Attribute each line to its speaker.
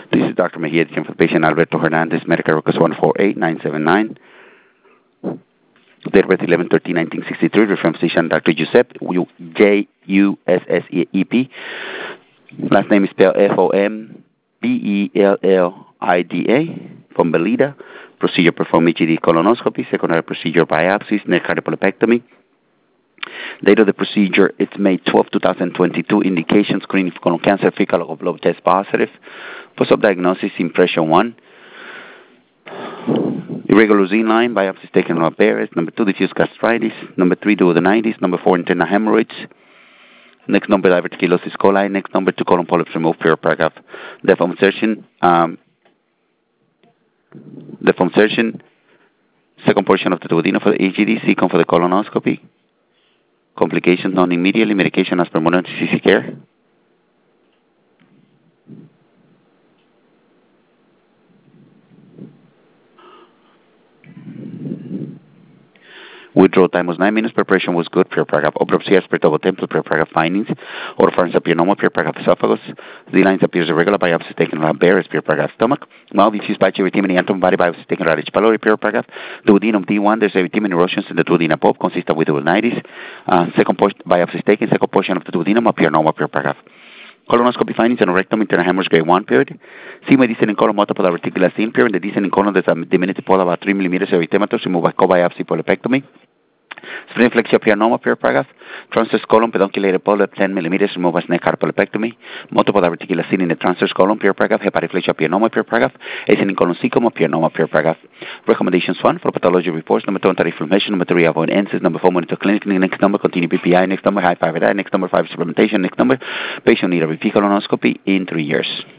Speaker 1: This is Dr. Mejia, for the patient Alberto Hernandez, Medicare request 148979. Date of birth 11/13/1963. Reference physician Dr. Giuseppe, Jussep. Last name is spelled Fombellida. From Belida. Procedure performed EGD colonoscopy. Secondary procedure biopsies. Neck cardiopulopectomy. Date of the procedure, it's May 12, 2022. Indication, screening for colon cancer, fecal or blood test positive. Post-op diagnosis, impression 1. Irregular Z line, biopsies taken on Barrett's. Number 2, diffuse gastritis. Number 3, duodenitis. Number 4, internal hemorrhoids. Next number, diverticulosis coli. Next number, 2 colon polyps removed, paragraph. Depth of insertion. Second portion of the duodenum for the EGD. Second for the colonoscopy. Complications known immediately. Medication as per monitor CC care. Withdrawal time was 9 minutes. Preparation was good. Pure paragraph. Autopsy as per double temple. Pure paragraph findings. Oropharynx appear normal. Pure paragraph esophagus. Z-lines appears irregular. Biopsy taken around Barrett's. Pure paragraph stomach. Mild diffuse pituitary antibody biopsy taken around H. pylori. Pure paragraph. Duodenum D1. There's erythema erosions in the duodenum pulp consistent with duodenitis. Second portion biopsy taken. Second portion of the duodenum appear normal. Pure paragraph. Colonoscopy findings and rectum internal hemorrhage grade 1 period. Sigma descending colon multiple reticular scene period. In the descending colon there's a diminutive pole about 3 millimeters erythematodes removed by co-biopsy polypectomy. Spleen flexure appear normal, pure paragraph. Transverse colon pedunculated polyp 10 millimeters removed by neck polypectomy. Multiple reticular scene in the transverse colon, pure paragraph. Hepatic flexure appear normal, pure paragraph. Ascending colon cecum appear normal, pure paragraph. Recommendations 1 for pathology reports. Number 2, anti-inflammation. Number 3, avoid NSAIDs. Number 4, monitor clinically. Next number, continue PPI. Next number, high 5 diet. Next number, 5 supplementation. Next number, patient need a repeat colonoscopy in 3 years.